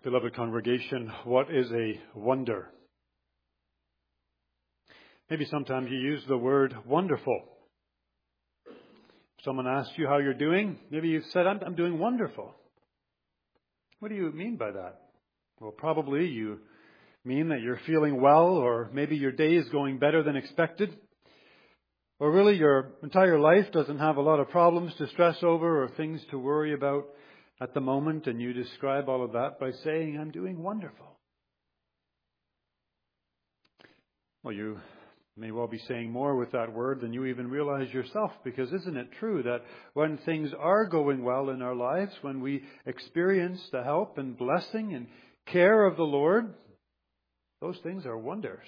Beloved congregation, what is a wonder? Maybe sometimes you use the word wonderful. If someone asks you how you're doing, maybe you've said, I'm doing wonderful. What do you mean by that? Well, probably you mean that you're feeling well, or maybe your day is going better than expected. Or really your entire life doesn't have a lot of problems to stress over or things to worry about at the moment, and you describe all of that by saying, I'm doing wonderful. Well, you may well be saying more with that word than you even realize yourself, because isn't it true that when things are going well in our lives, when we experience the help and blessing and care of the Lord, those things are wonders.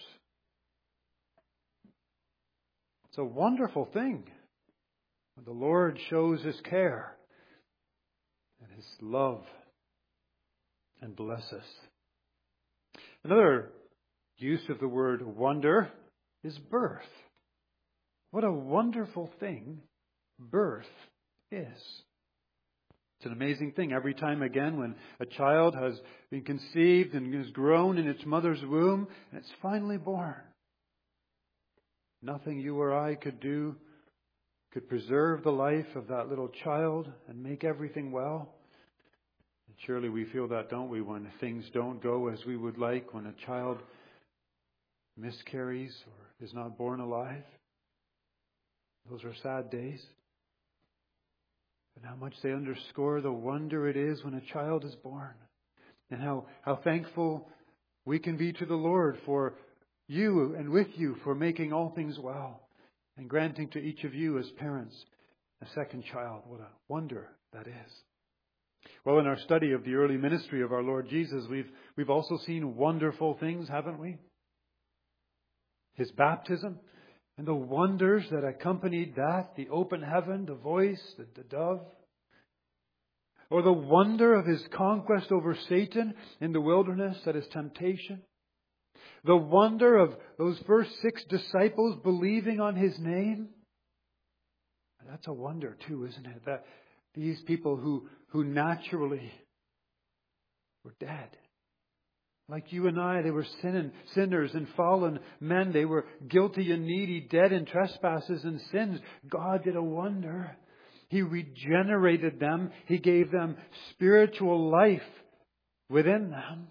It's a wonderful thing when the Lord shows His care and His love and bless us. Another use of the word wonder is birth. What a wonderful thing birth is. It's an amazing thing. Every time again when a child has been conceived and has grown in its mother's womb and it's finally born. Nothing you or I could do could preserve the life of that little child and make everything well. And surely we feel that, don't we, when things don't go as we would like, when a child miscarries or is not born alive. Those are sad days. But how much they underscore the wonder it is when a child is born. And how thankful we can be to the Lord for you and with you for making all things well and granting to each of you as parents a second child. What a wonder that is. Well, in our study of the early ministry of our Lord Jesus, we've also seen wonderful things, haven't we? His baptism and the wonders that accompanied that, the open heaven, the voice, the dove. Or the wonder of His conquest over Satan in the wilderness at His temptation. The wonder of those first 6 disciples believing on His name. That's a wonder too, isn't it? That these people who naturally were dead. Like you and I, they were sinners and fallen men. They were guilty and needy, dead in trespasses and sins. God did a wonder. He regenerated them. He gave them spiritual life within them.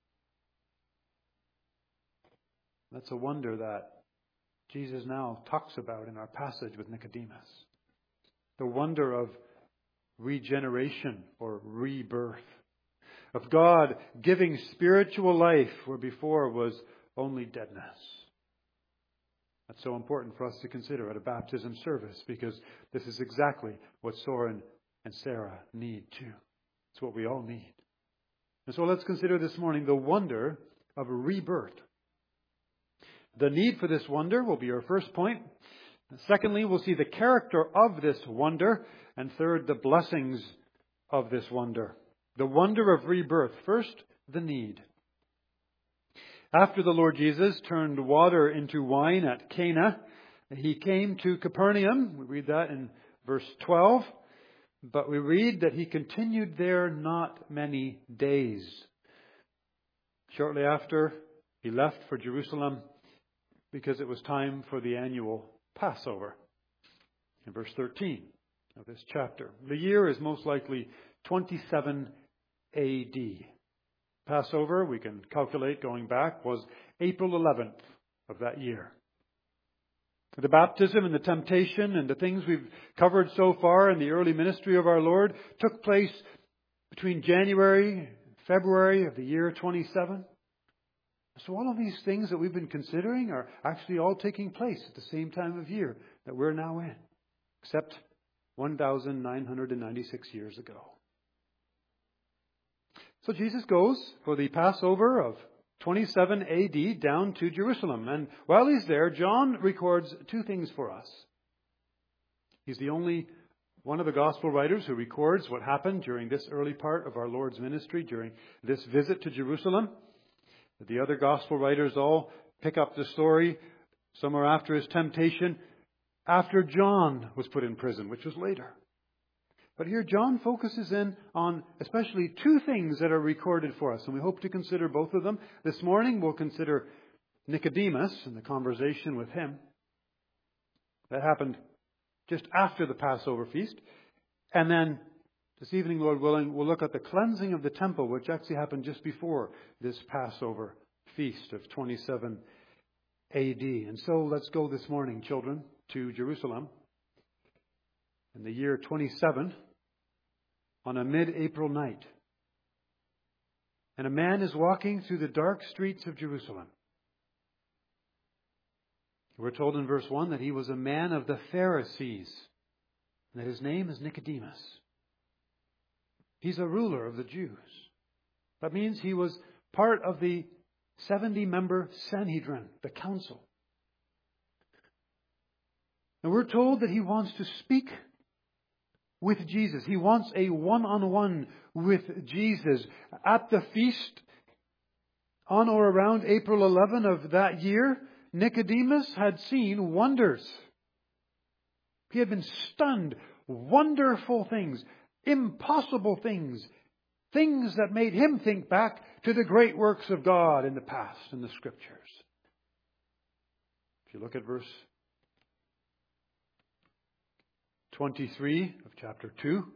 That's a wonder that Jesus now talks about in our passage with Nicodemus. The wonder of regeneration or rebirth. Of God giving spiritual life where before was only deadness. That's so important for us to consider at a baptism service, because this is exactly what Soren and Sarah need too. It's what we all need. And so let's consider this morning the wonder of rebirth. The need for this wonder will be our first point. And secondly, we'll see the character of this wonder. And third, the blessings of this wonder. The wonder of rebirth. First, the need. After the Lord Jesus turned water into wine at Cana, He came to Capernaum. We read that in verse 12. But we read that He continued there not many days. Shortly after, He left for Jerusalem because it was time for the annual Passover. In verse 13 of this chapter. The year is most likely 27 A.D. Passover, we can calculate going back, was April 11th of that year. The baptism and the temptation and the things we've covered so far in the early ministry of our Lord took place between January and February of the year 27. So all of these things that we've been considering are actually all taking place at the same time of year that we're now in, except 1,996 years ago. So Jesus goes for the Passover of 27 A.D. down to Jerusalem. And while He's there, John records 2 things for us. He's the only one of the gospel writers who records what happened during this early part of our Lord's ministry, during this visit to Jerusalem. The other gospel writers all pick up the story somewhere after His temptation, after John was put in prison, which was later. But here John focuses in on especially two things that are recorded for us, and we hope to consider both of them. This morning we'll consider Nicodemus and the conversation with him. That happened just after the Passover feast. And then this evening, Lord willing, we'll look at the cleansing of the temple, which actually happened just before this Passover feast of 27 AD. And so let's go this morning, children, to Jerusalem in the year 27 on a mid-April night. And a man is walking through the dark streets of Jerusalem. We're told in verse 1 that he was a man of the Pharisees, and that his name is Nicodemus. He's a ruler of the Jews. That means he was part of the 70-member Sanhedrin, the council. And we're told that he wants to speak with Jesus. He wants a one-on-one with Jesus. At the feast, on or around April 11 of that year, Nicodemus had seen wonders. He had been stunned. Wonderful things. Impossible things. Things that made him think back to the great works of God in the past in the Scriptures. If you look at verse 23 of chapter 2.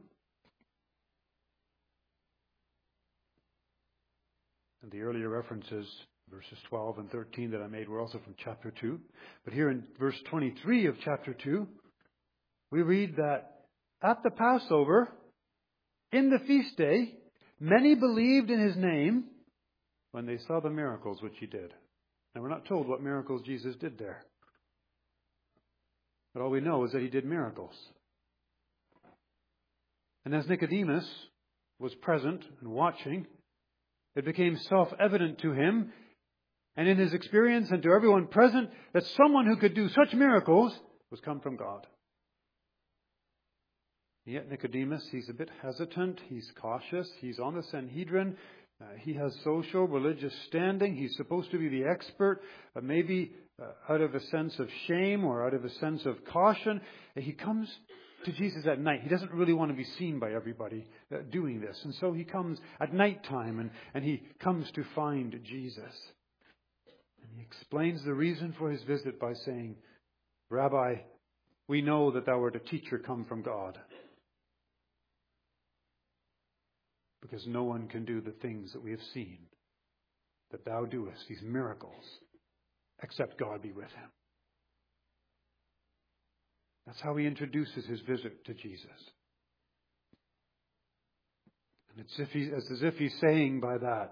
And the earlier references, verses 12 and 13 that I made, were also from chapter 2. But here in verse 23 of chapter 2, we read that at the Passover, in the feast day, many believed in his name when they saw the miracles which he did. Now, we're not told what miracles Jesus did there. But all we know is that he did miracles. And as Nicodemus was present and watching, it became self-evident to him and in his experience and to everyone present that someone who could do such miracles was come from God. Yet Nicodemus, he's a bit hesitant, he's cautious, he's on the Sanhedrin, he has social, religious standing, he's supposed to be the expert, but maybe out of a sense of shame or out of a sense of caution, he comes to Jesus at night. He doesn't really want to be seen by everybody doing this. And so he comes at nighttime and he comes to find Jesus. And he explains the reason for his visit by saying, Rabbi, we know that thou art a teacher come from God. Because no one can do the things that we have seen that thou doest, these miracles, except God be with him. That's how he introduces his visit to Jesus. And it's as if he's saying by that,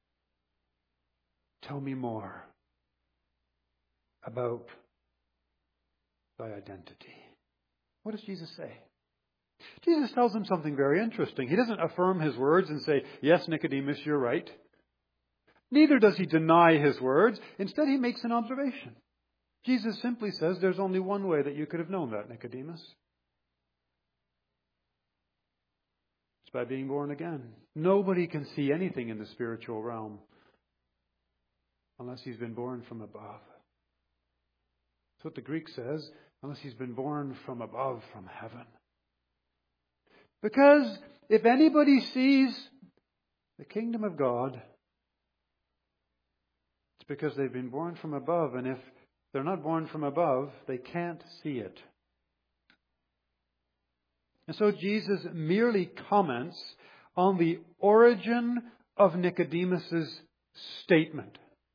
tell me more about thy identity. What does Jesus say? Jesus tells him something very interesting. He doesn't affirm his words and say, yes, Nicodemus, you're right. Neither does he deny his words. Instead, he makes an observation. Jesus simply says there's only one way that you could have known that, Nicodemus. It's by being born again. Nobody can see anything in the spiritual realm unless he's been born from above. That's what the Greek says, unless he's been born from above, from heaven. Because if anybody sees the kingdom of God, it's because they've been born from above. And if they're not born from above, they can't see it. And so Jesus merely comments on the origin of Nicodemus's statement.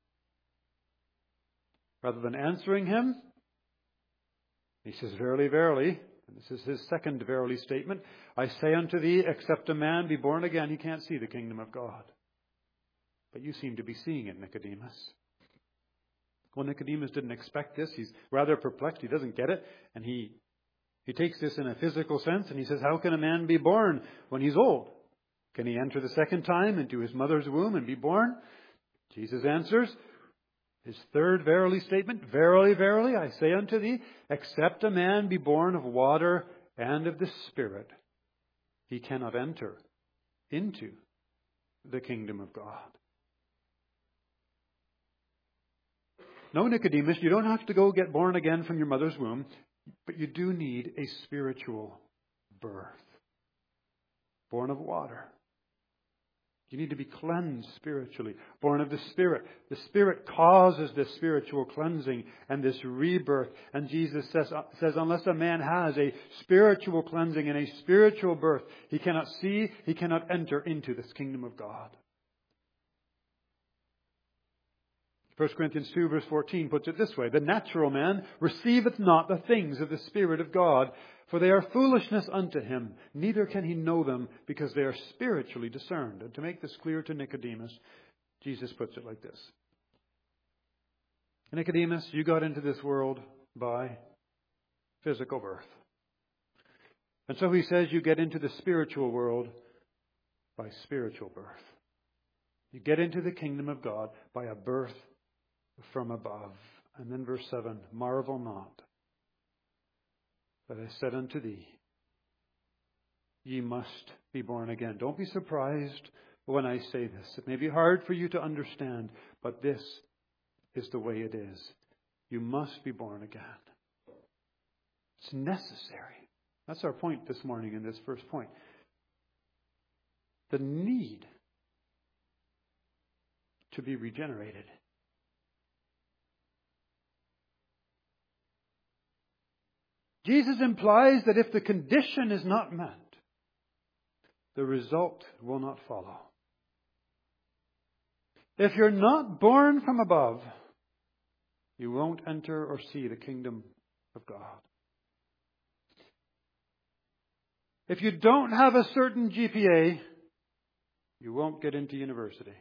Rather than answering him, he says, verily, verily, and this is his second verily statement, I say unto thee, except a man be born again, he can't see the kingdom of God. But you seem to be seeing it, Nicodemus. Well, Nicodemus didn't expect this. He's rather perplexed. He doesn't get it. And he takes this in a physical sense and he says, how can a man be born when he's old? Can he enter the second time into his mother's womb and be born? Jesus answers, his third verily statement, verily, verily, I say unto thee, except a man be born of water and of the Spirit, he cannot enter into the kingdom of God. No, Nicodemus, you don't have to go get born again from your mother's womb, but you do need a spiritual birth. born of water. You need to be cleansed spiritually, born of the Spirit. The Spirit causes this spiritual cleansing and this rebirth. And Jesus says unless a man has a spiritual cleansing and a spiritual birth, he cannot see, he cannot enter into this kingdom of God. 1 Corinthians 2 verse 14 puts it this way: the natural man receiveth not the things of the Spirit of God, for they are foolishness unto him, neither can he know them, because they are spiritually discerned. And to make this clear to Nicodemus, Jesus puts it like this: Nicodemus, you got into this world by physical birth. And so he says you get into the spiritual world by spiritual birth. You get into the kingdom of God by a birth from above. And then verse 7, marvel not that I said unto thee, ye must be born again. Don't be surprised when I say this. It may be hard for you to understand, but this is the way it is. You must be born again. It's necessary. That's our point this morning in this first point. The need to be regenerated. Jesus implies that if the condition is not met, the result will not follow. If you're not born from above, you won't enter or see the kingdom of God. If you don't have a certain GPA, you won't get into university.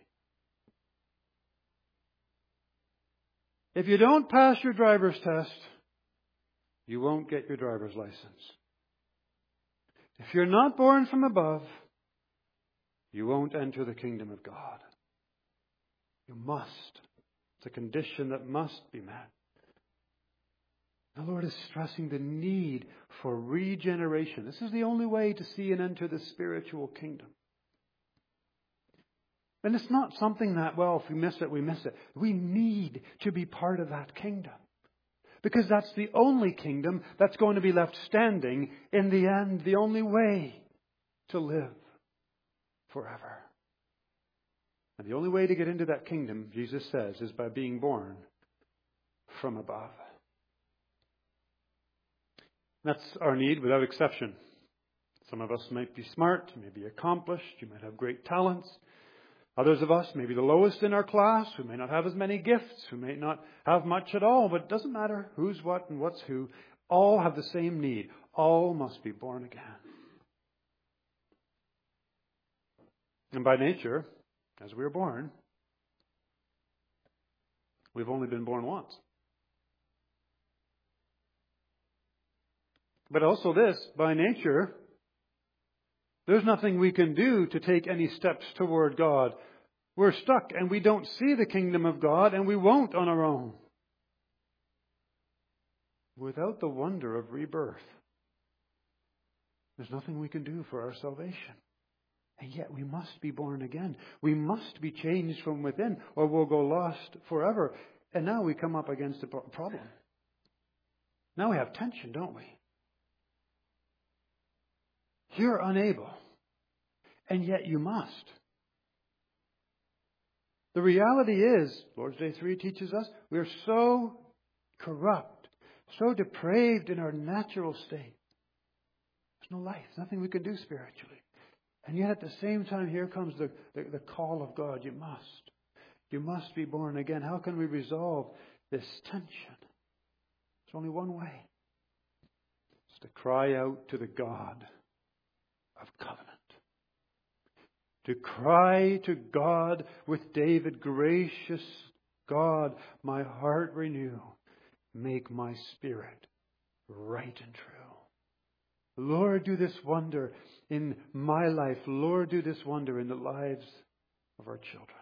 If you don't pass your driver's test, you won't get your driver's license. If you're not born from above, you won't enter the kingdom of God. You must. It's a condition that must be met. The Lord is stressing the need for regeneration. This is the only way to see and enter the spiritual kingdom. And it's not something that, well, if we miss it, we miss it. We need to be part of that kingdom. Because that's the only kingdom that's going to be left standing in the end. The only way to live forever. And the only way to get into that kingdom, Jesus says, is by being born from above. That's our need without exception. Some of us might be smart, may be accomplished, you might have great talents. Others of us may be the lowest in our class, who may not have as many gifts, who may not have much at all, but it doesn't matter who's what and what's who. All have the same need. All must be born again. And by nature, as we are born, we've only been born once. But also this, by nature, there's nothing we can do to take any steps toward God. We're stuck and we don't see the kingdom of God, and we won't on our own. Without the wonder of rebirth, there's nothing we can do for our salvation. And yet we must be born again. We must be changed from within, or we'll go lost forever. And now we come up against a problem. Now we have tension, don't we? You're unable, and yet you must. The reality is, Lord's Day 3 teaches us, we are so corrupt, so depraved in our natural state. There's no life, nothing we can do spiritually. And yet at the same time, here comes the call of God. You must. You must be born again. How can we resolve this tension? There's only one way. It's to cry out to the God of covenant. To cry to God with David, gracious God, my heart renew. Make my spirit right and true. Lord, do this wonder in my life. Lord, do this wonder in the lives of our children.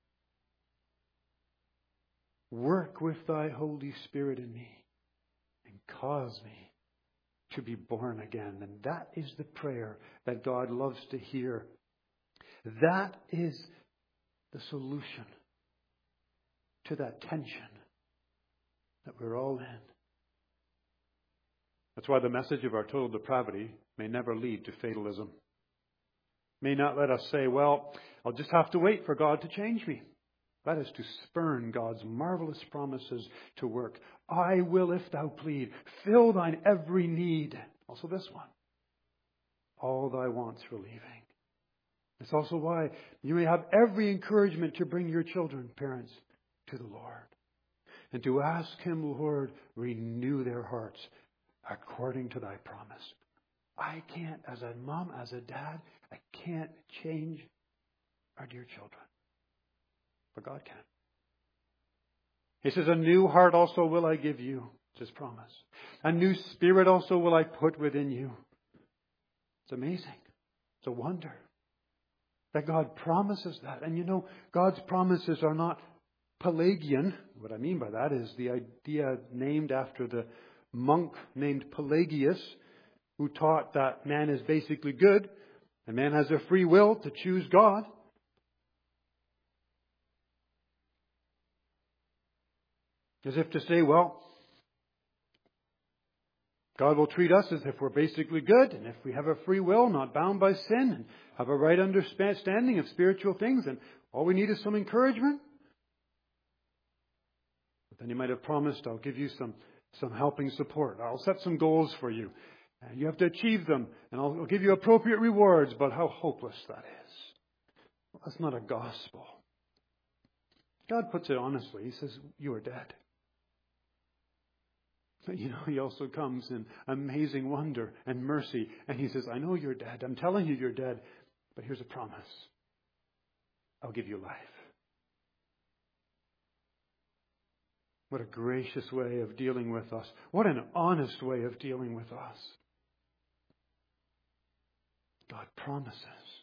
Work with thy Holy Spirit in me and cause me to be born again. And that is the prayer that God loves to hear. That is the solution to that tension that we're all in. That's why the message of our total depravity may never lead to fatalism. may not let us say, well, I'll just have to wait for God to change me. That is to spurn God's marvelous promises to work. I will, if thou plead, fill thine every need. Also this one. All thy wants relieving. It's also why you may have every encouragement to bring your children, parents, to the Lord. And to ask Him, Lord, renew their hearts according to thy promise. I can't, as a mom, as a dad, I can't change our dear children. But God can. He says, a new heart also will I give you. It's His promise. A new spirit also will I put within you. It's amazing. It's a wonder that God promises that. And you know, God's promises are not Pelagian. What I mean by that is the idea named after the monk named Pelagius, who taught that man is basically good and man has a free will to choose God. As if to say, well, God will treat us as if we're basically good, and if we have a free will, not bound by sin, and have a right understanding of spiritual things, and all we need is some encouragement. But then He might have promised, I'll give you some helping support. I'll set some goals for you. And you have to achieve them, and I'll give you appropriate rewards. But how hopeless that is. Well, that's not a gospel. God puts it honestly. He says, you are dead. But you know, He also comes in amazing wonder and mercy. And He says, I know you're dead. I'm telling you you're dead. But here's a promise. I'll give you life. What a gracious way of dealing with us. What an honest way of dealing with us. God promises.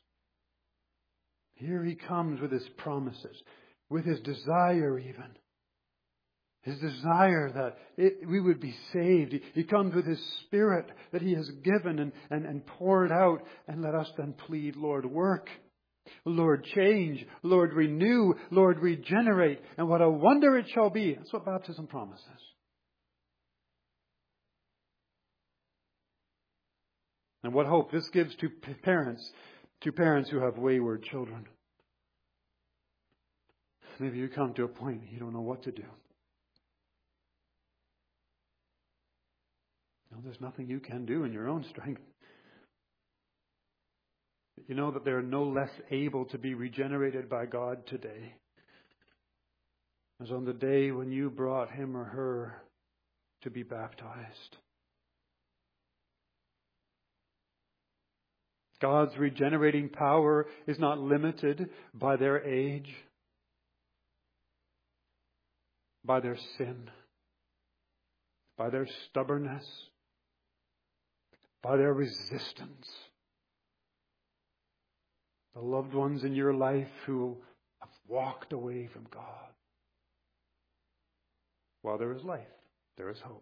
Here He comes with His promises, with His desire even. His desire that we would be saved. He comes with His Spirit that He has given and poured out. And let us then plead, Lord, work. Lord, change. Lord, renew. Lord, regenerate. And what a wonder it shall be. That's what baptism promises. And what hope this gives to parents who have wayward children. Maybe you come to a point you don't know what to do. No, there's nothing you can do in your own strength. You know that they're no less able to be regenerated by God today as on the day when you brought him or her to be baptized. God's regenerating power is not limited by their age, by their sin, by their stubbornness, by their resistance. The loved ones in your life who have walked away from God. While there is life, there is hope.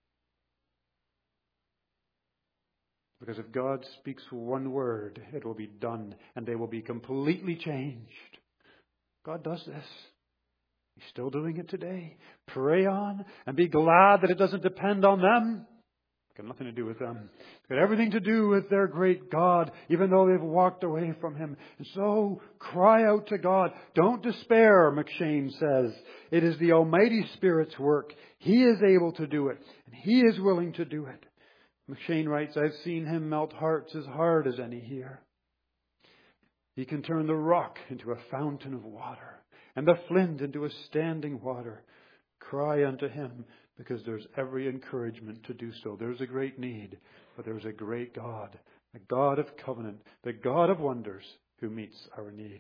Because if God speaks one word, it will be done, and they will be completely changed. God does this. He's still doing it today. Pray on and be glad that it doesn't depend on them. It's got nothing to do with them. It's got everything to do with their great God, even though they've walked away from Him. And so, cry out to God. Don't despair, McShane says. It is the Almighty Spirit's work. He is able to do it, and He is willing to do it. McShane writes, I've seen Him melt hearts as hard as any here. He can turn the rock into a fountain of water, and the flint into a standing water. Cry unto Him, because there's every encouragement to do so. There's a great need, but there's a great God, a God of covenant, the God of wonders, who meets our need.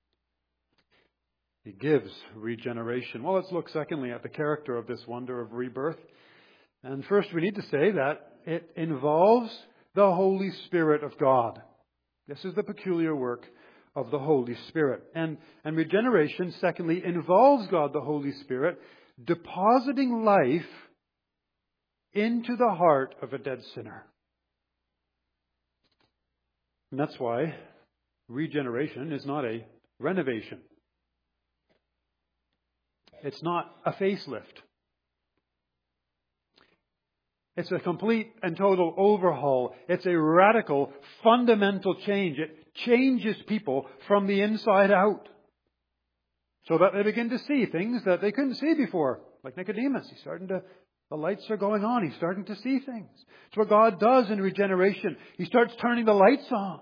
He gives regeneration. Well, let's look secondly at the character of this wonder of rebirth. And first we need to say that it involves the Holy Spirit of God. This is the peculiar work of the Holy Spirit. And regeneration, secondly, involves God, the Holy Spirit, depositing life into the heart of a dead sinner. And that's why regeneration is not a renovation. It's not a facelift. It's a complete and total overhaul. It's a radical, fundamental change. It changes people from the inside out. So that they begin to see things that they couldn't see before. Like Nicodemus, the lights are going on. He's starting to see things. It's what God does in regeneration. He starts turning the lights on.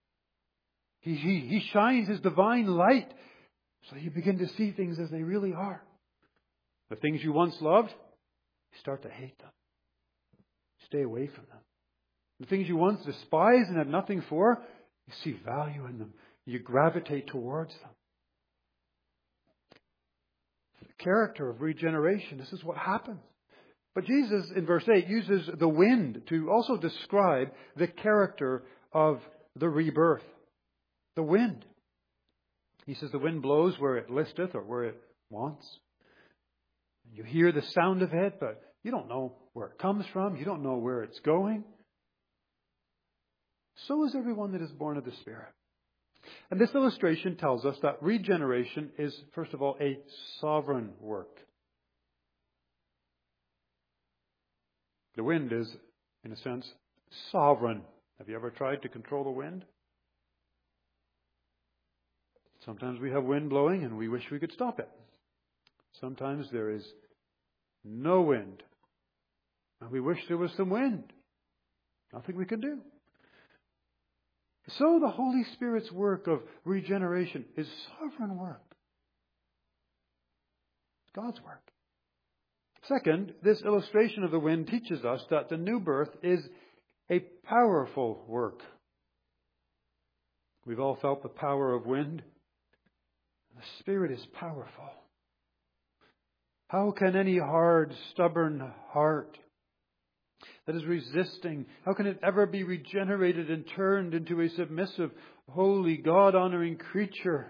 He shines His divine light so you begin to see things as they really are. The things you once loved, you start to hate them. Stay away from them. The things you once despised and had nothing for, you see value in them. You gravitate towards them. The character of regeneration, this is what happens. But Jesus, in verse 8, uses the wind to also describe the character of the rebirth. The wind. He says the wind blows where it listeth or where it wants. You hear the sound of it, but you don't know where it comes from. You don't know where it's going. So is everyone that is born of the Spirit. And this illustration tells us that regeneration is, first of all, a sovereign work. The wind is, in a sense, sovereign. Have you ever tried to control the wind? Sometimes we have wind blowing and we wish we could stop it. Sometimes there is no wind. And we wish there was some wind. Nothing we can do. So the Holy Spirit's work of regeneration is sovereign work. It's God's work. Second, this illustration of the wind teaches us that the new birth is a powerful work. We've all felt the power of wind. The Spirit is powerful. How can any hard, stubborn heart that is resisting, how can it ever be regenerated and turned into a submissive, holy, God-honoring creature?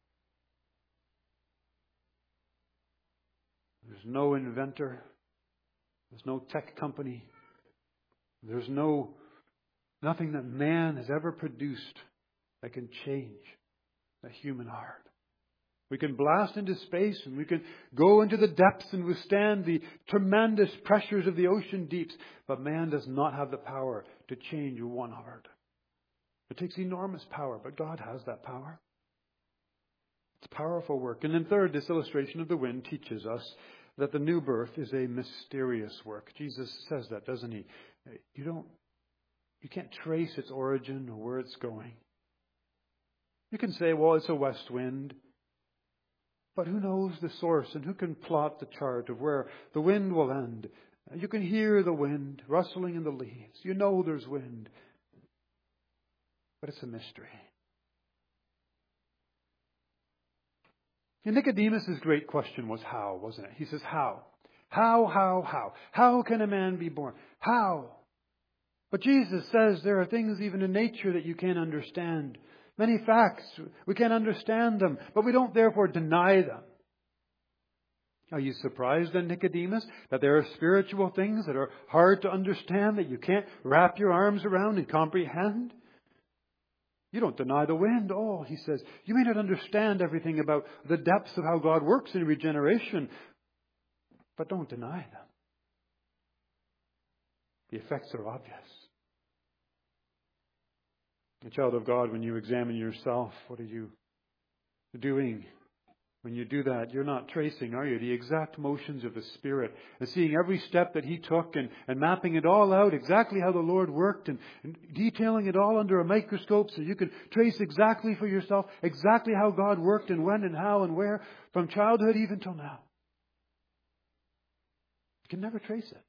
There's no inventor. There's no tech company. There's nothing that man has ever produced that can change the human heart. We can blast into space and we can go into the depths and withstand the tremendous pressures of the ocean deeps. But man does not have the power to change one heart. It takes enormous power, but God has that power. It's powerful work. And then third, this illustration of the wind teaches us that the new birth is a mysterious work. Jesus says that, doesn't He? You can't trace its origin or where it's going. You can say, well, it's a west wind. But who knows the source and who can plot the chart of where the wind will end? You can hear the wind rustling in the leaves. You know there's wind. But it's a mystery. And Nicodemus' great question was how, wasn't it? He says, how? How? How can a man be born? How? But Jesus says there are things even in nature that you can't understand. Many facts, we can't understand them, but we don't therefore deny them. Are you surprised then, Nicodemus, that there are spiritual things that are hard to understand, that you can't wrap your arms around and comprehend? You don't deny the wind. Oh, he says, you may not understand everything about the depths of how God works in regeneration, but don't deny them. The effects are obvious. A child of God, when you examine yourself, what are you doing? When you do that, you're not tracing, are you, the exact motions of the Spirit and seeing every step that He took and mapping it all out, exactly how the Lord worked and detailing it all under a microscope so you can trace exactly for yourself exactly how God worked and when and how and where from childhood even till now. You can never trace it.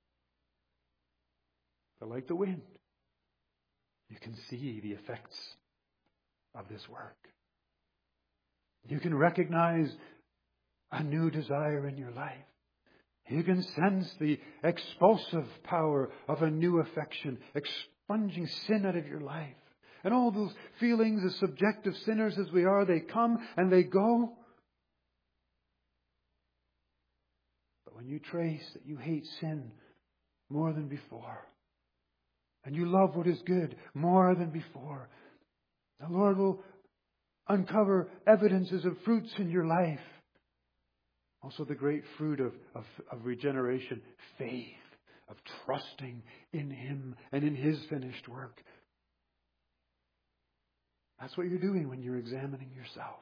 But like the wind, you can see the effects of this work. You can recognize a new desire in your life. You can sense the expulsive power of a new affection, expunging sin out of your life. And all those feelings as subjective sinners as we are, they come and they go. But when you trace that you hate sin more than before, and you love what is good more than before, the Lord will uncover evidences of fruits in your life. Also the great fruit of regeneration, faith, of trusting in Him and in His finished work. That's what you're doing when you're examining yourself.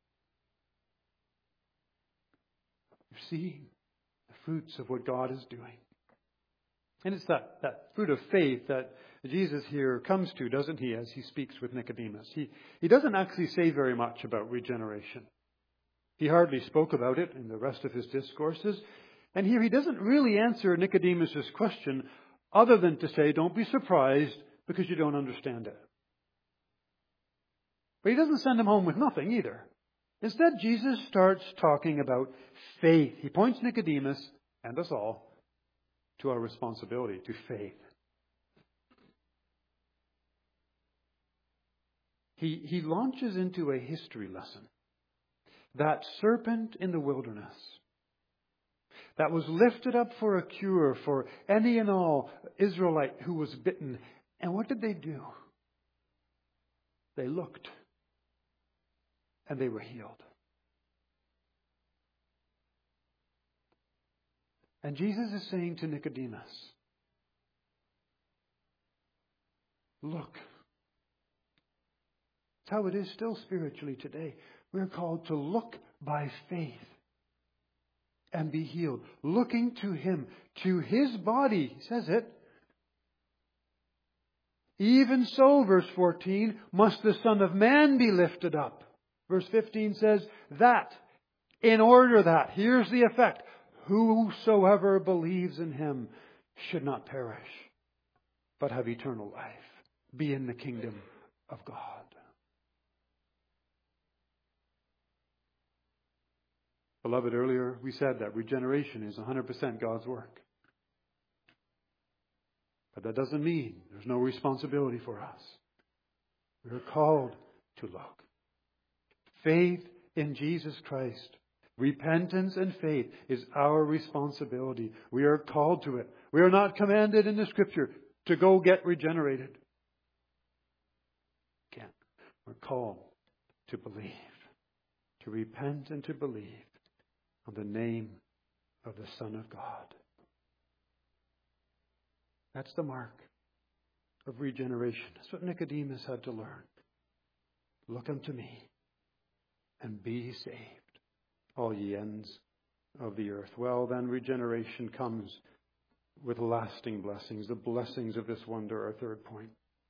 You're seeing the fruits of what God is doing. And it's that fruit of faith that Jesus here comes to, doesn't he, as he speaks with Nicodemus. He doesn't actually say very much about regeneration. He hardly spoke about it in the rest of his discourses. And here he doesn't really answer Nicodemus' question other than to say, don't be surprised because you don't understand it. But he doesn't send him home with nothing either. Instead, Jesus starts talking about faith. He points Nicodemus and us all to our responsibility, to faith. He launches into a history lesson. That serpent in the wilderness that was lifted up for a cure for any and all Israelite who was bitten. And what did they do? They looked and they were healed. And Jesus is saying to Nicodemus, look. It's how it is still spiritually today. We're called to look by faith and be healed. looking to Him, to His body, he says it. Even so, verse 14, must the Son of Man be lifted up. Verse 15 says that, in order that, here's the effect, whosoever believes in Him should not perish, but have eternal life, be in the kingdom of God. Beloved, earlier we said that regeneration is 100% God's work. But that doesn't mean there's no responsibility for us. We're called to look. Faith in Jesus Christ, repentance and faith is our responsibility. We are called to it. We are not commanded in the Scripture to go get regenerated. Again, we're called to believe, to repent and to believe on the name of the Son of God. That's the mark of regeneration. That's what Nicodemus had to learn. Look unto me and be saved, all ye ends of the earth. Well, then regeneration comes with lasting blessings, the blessings of this wonder, our third point.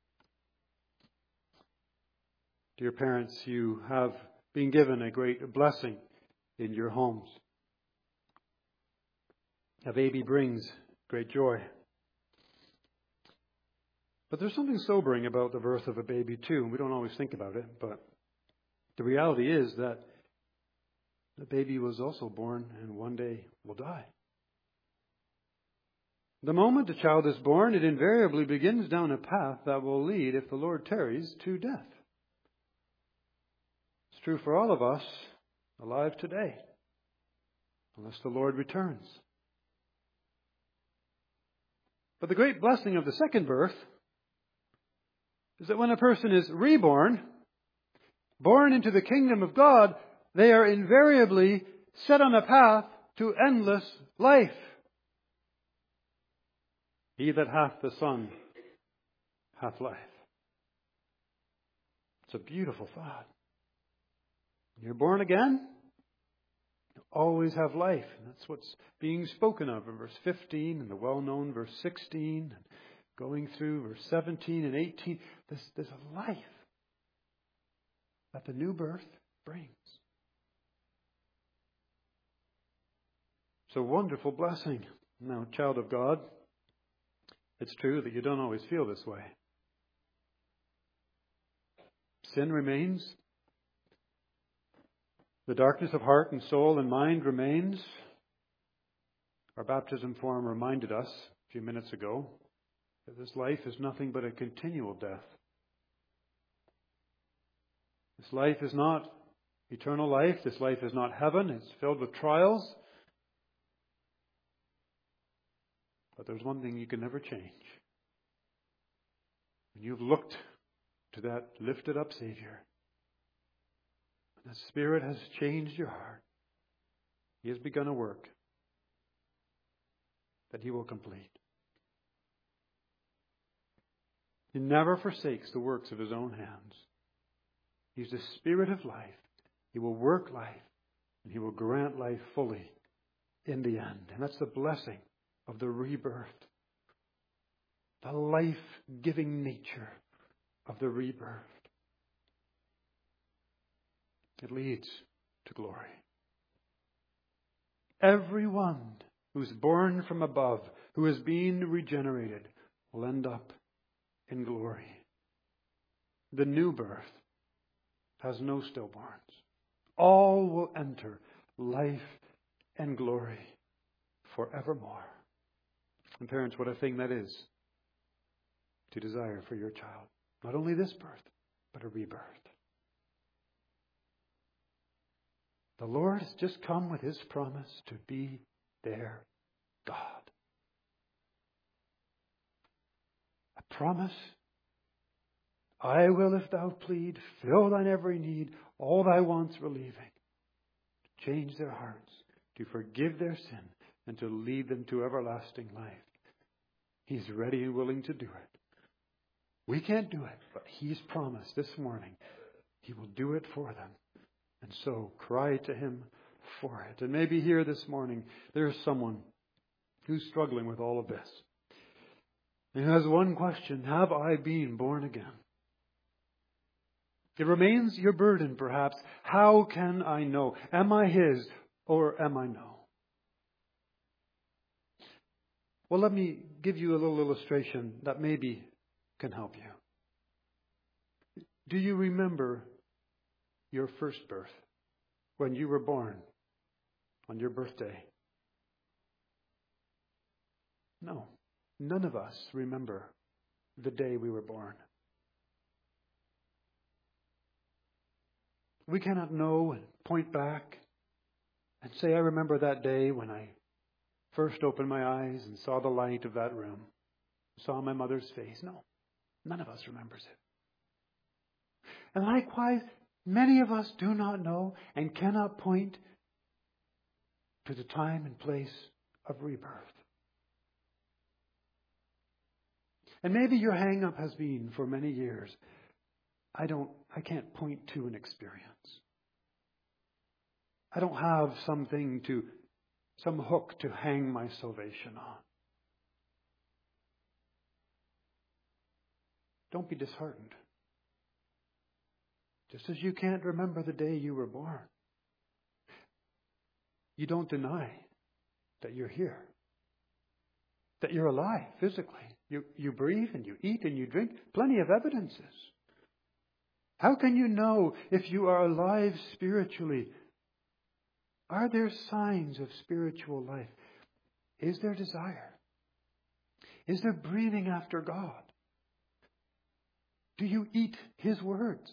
Dear parents, you have been given a great blessing in your homes. A baby brings great joy. But there's something sobering about the birth of a baby too. We don't always think about it, but the reality is that the baby was also born and one day will die. The moment a child is born, it invariably begins down a path that will lead, if the Lord tarries, to death. It's true for all of us alive today, unless the Lord returns. But the great blessing of the second birth is that when a person is reborn, born into the kingdom of God, they are invariably set on a path to endless life. He that hath the Son hath life. It's a beautiful thought. You're born again, you always have life. And that's what's being spoken of in verse 15 and the well-known verse 16 and going through verse 17 and 18. There's a life that the new birth brings. It's a wonderful blessing. Now, child of God, it's true that you don't always feel this way. Sin remains. The darkness of heart and soul and mind remains. Our baptism form reminded us a few minutes ago that this life is nothing but a continual death. This life is not eternal life. This life is not heaven. It's filled with trials. But there's one thing you can never change. When you've looked to that lifted up Savior, the Spirit has changed your heart, He has begun a work that He will complete. He never forsakes the works of His own hands. He's the Spirit of life. He will work life, and He will grant life fully in the end. And that's the blessing of the rebirth. The life-giving nature of the rebirth. It leads to glory. Everyone who's born from above, who has been regenerated, will end up in glory. The new birth has no stillborns. All will enter life and glory forevermore. And parents, what a thing that is to desire for your child. Not only this birth, but a rebirth. The Lord has just come with His promise to be their God. A promise: I will, if thou plead, fill thine every need, all thy wants relieving. To change their hearts, to forgive their sin, and to lead them to everlasting life. He's ready and willing to do it. We can't do it, but He's promised this morning He will do it for them. And so cry to Him for it. And maybe here this morning there's someone who's struggling with all of this. And who has one question: have I been born again? It remains your burden, perhaps. How can I know? Am I His or am I no? Well, let me give you a little illustration that maybe can help you. Do you remember your first birth, when you were born on your birthday? No, none of us remember the day we were born. We cannot know and point back and say, I remember that day when I first opened my eyes and saw the light of that room, saw my mother's face. No, none of us remembers it. And likewise, many of us do not know and cannot point to the time and place of rebirth. And maybe your hang-up has been for many years, I can't point to an experience. I don't have some hook to hang my salvation on. Don't be disheartened. Just as you can't remember the day you were born, you don't deny that you're here, that you're alive physically. You breathe and you eat and you drink. Plenty of evidences. How can you know if you are alive spiritually? Are there signs of spiritual life? Is there desire? Is there breathing after God? Do you eat His words?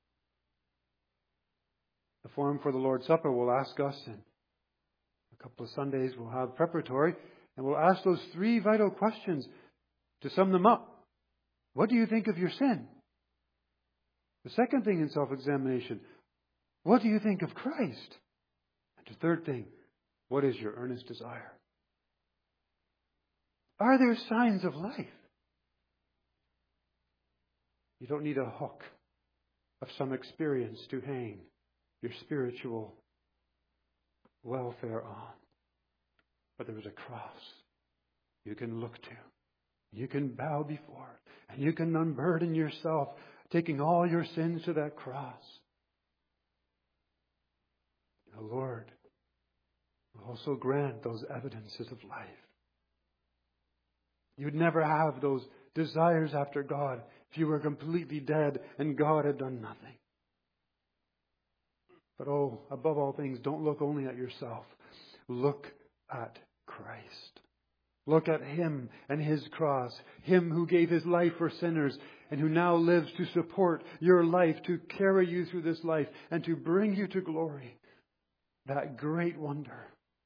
The Forum for the Lord's Supper will ask us, in a couple of Sundays we'll have preparatory, and we'll ask those three vital questions. To sum them up: what do you think of your sin? The second thing in self-examination: what do you think of Christ? And the third thing: what is your earnest desire? Are there signs of life? You don't need a hook of some experience to hang your spiritual welfare on. But there is a cross you can look to. You can bow before. And you can unburden yourself, taking all your sins to that cross. The Lord will also grant those evidences of life. You'd never have those desires after God if you were completely dead and God had done nothing. But above all things, don't look only at yourself. Look at Christ. Look at Him and His cross. Him who gave His life for sinners and who now lives to support your life, to carry you through this life and to bring you to glory. That great wonder.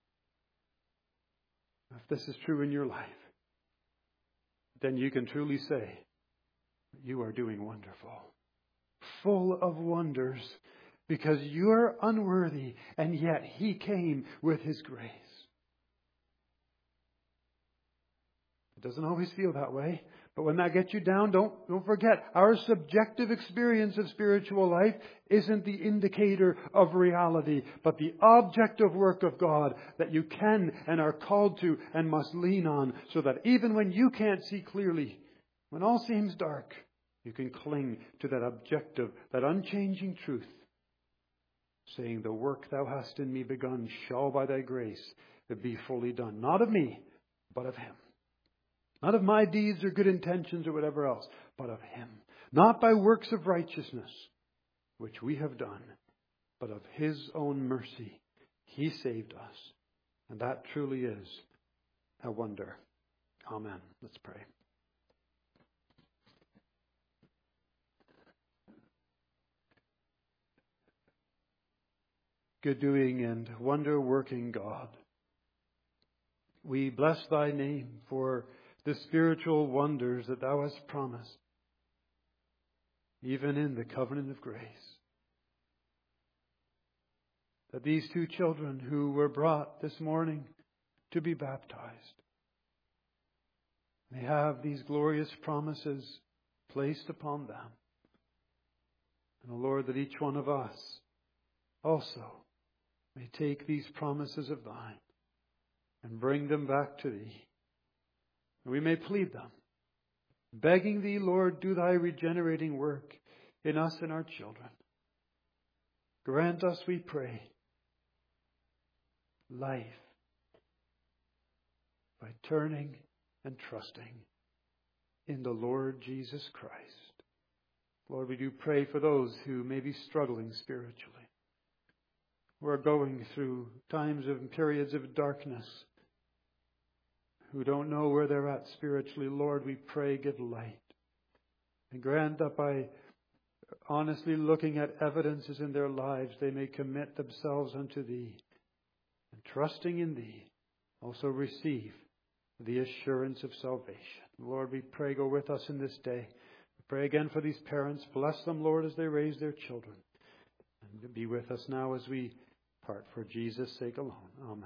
If this is true in your life, then you can truly say, you are doing wonderful. Full of wonders, because you're unworthy and yet He came with His grace. It doesn't always feel that way, But when that gets you down, don't forget, our subjective experience of spiritual life isn't the indicator of reality, but the objective work of God that you can and are called to and must lean on, so that even when you can't see clearly, when all seems dark, you can cling to that objective, that unchanging truth, saying, the work thou hast in me begun shall by thy grace be fully done. Not of me, but of Him. Not of my deeds or good intentions or whatever else, but of Him. Not by works of righteousness, which we have done, but of His own mercy. He saved us. And that truly is a wonder. Amen. Let's pray. Good doing and wonder working God, we bless Thy name for the spiritual wonders that Thou hast promised, even in the covenant of grace. That these two children who were brought this morning to be baptized may have these glorious promises placed upon them. And, O Lord, that each one of us also may take these promises of Thine and bring them back to Thee. We may plead them, begging Thee, Lord, do Thy regenerating work in us and our children. Grant us, we pray, life by turning and trusting in the Lord Jesus Christ. Lord, we do pray for those who may be struggling spiritually, who are going through times of periods of darkness, who don't know where they're at spiritually. Lord, we pray, give light. And grant that by honestly looking at evidences in their lives, they may commit themselves unto Thee. And trusting in Thee, also receive the assurance of salvation. Lord, we pray, go with us in this day. We pray again for these parents. Bless them, Lord, as they raise their children. And be with us now as we part for Jesus' sake alone. Amen.